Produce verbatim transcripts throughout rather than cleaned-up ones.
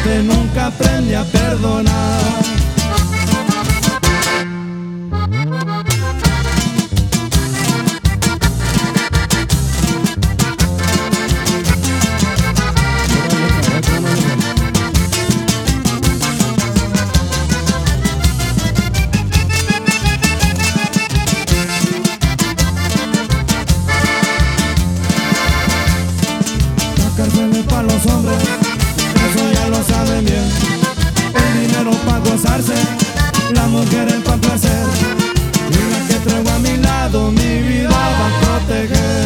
sabe, nunca aprende a perdonar. Para los hombres, eso ya lo saben bien. El dinero para gozarse, la mujer es para placer, y la que traigo a mi lado mi vida va a proteger.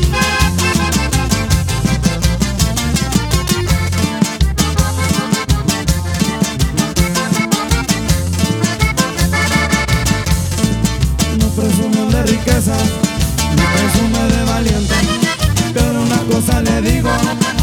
No presumo de riqueza, no presumo de valiente, pero una cosa le digo: